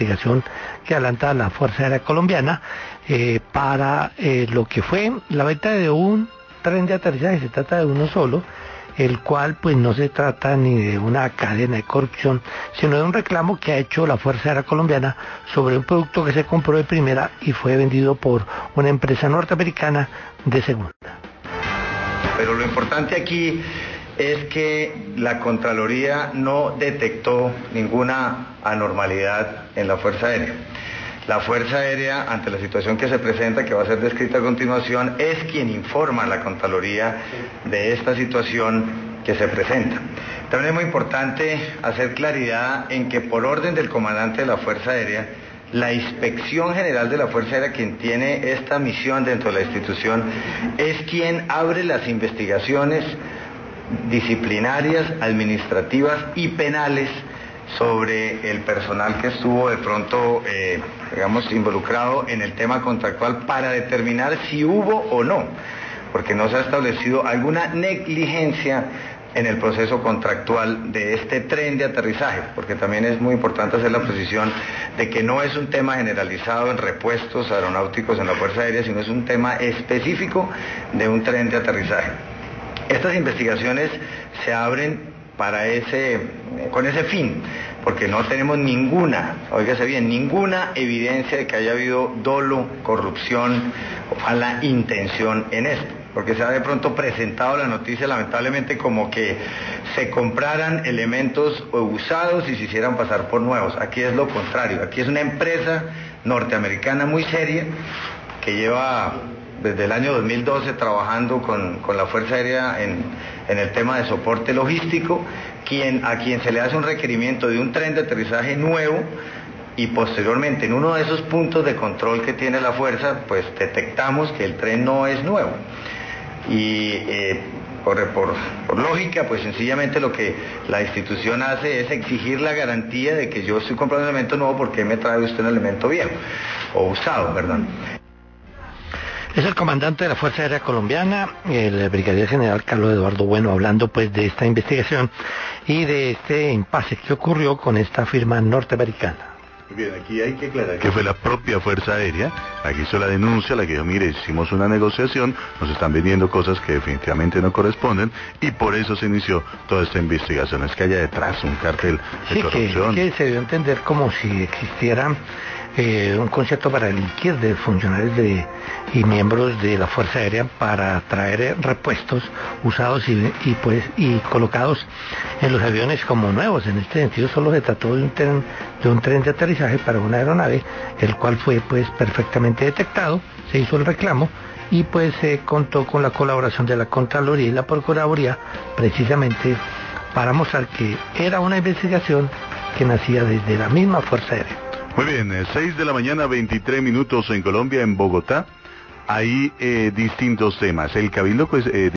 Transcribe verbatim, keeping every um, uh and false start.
investigación que adelanta la Fuerza Aérea Colombiana eh, para eh, lo que fue la venta de un tren de aterrizaje. Se trata de uno solo, el cual pues no se trata ni de una cadena de corrupción, sino de un reclamo que ha hecho la Fuerza Aérea Colombiana sobre un producto que se compró de primera y fue vendido por una empresa norteamericana de segunda. Pero lo importante aquí es que la Contraloría no detectó ninguna anormalidad en la Fuerza Aérea. La Fuerza Aérea, ante la situación que se presenta, que va a ser descrita a continuación, es quien informa a la Contraloría de esta situación que se presenta. También es muy importante hacer claridad en que por orden del comandante de la Fuerza Aérea, la Inspección General de la Fuerza Aérea, quien tiene esta misión dentro de la institución, es quien abre las investigaciones disciplinarias, administrativas y penales sobre el personal que estuvo de pronto, eh, digamos, involucrado en el tema contractual para determinar si hubo o no, porque no se ha establecido alguna negligencia en el proceso contractual de este tren de aterrizaje, porque también es muy importante hacer la precisión de que no es un tema generalizado en repuestos aeronáuticos en la Fuerza Aérea, sino es un tema específico de un tren de aterrizaje. Estas investigaciones se abren para ese, con ese fin, porque no tenemos ninguna, óigase bien, ninguna evidencia de que haya habido dolo, corrupción o mala intención en esto, porque se ha de pronto presentado la noticia lamentablemente como que se compraran elementos usados y se hicieran pasar por nuevos. Aquí es lo contrario, aquí es una empresa norteamericana muy seria que lleva desde el año dos mil doce trabajando con, con la Fuerza Aérea en, en el tema de soporte logístico, quien, a quien se le hace un requerimiento de un tren de aterrizaje nuevo y posteriormente en uno de esos puntos de control que tiene la Fuerza, pues detectamos que el tren no es nuevo. Y eh, por, por, por lógica, pues sencillamente lo que la institución hace es exigir la garantía de que yo estoy comprando un elemento nuevo, ¿por qué me trae usted un elemento viejo o usado, perdón? Es el comandante de la Fuerza Aérea Colombiana, el brigadier general Carlos Eduardo Bueno, hablando pues de esta investigación y de este impasse que ocurrió con esta firma norteamericana. Bien, aquí hay que aclarar que fue la propia Fuerza Aérea la que hizo la denuncia, la que dijo, mire, hicimos una negociación, nos están vendiendo cosas que definitivamente no corresponden, y por eso se inició toda esta investigación. Es que haya detrás un cartel de sí, corrupción. Que, que se dio a entender como si existiera eh, un concepto para delinquir de funcionarios de, y miembros de la Fuerza Aérea para traer eh, repuestos usados y, y pues y colocados en los aviones como nuevos. En este sentido solo se trató de un tren de un tren de aterrizaje para una aeronave, el cual fue pues perfectamente detectado, se hizo el reclamo y pues se eh, contó con la colaboración de la Contraloría y la Procuraduría precisamente para mostrar que era una investigación que nacía desde la misma Fuerza Aérea. Muy bien, seis de la mañana, veintitrés minutos en Colombia, en Bogotá. Hay eh, distintos temas. El Cabildo pues, eh,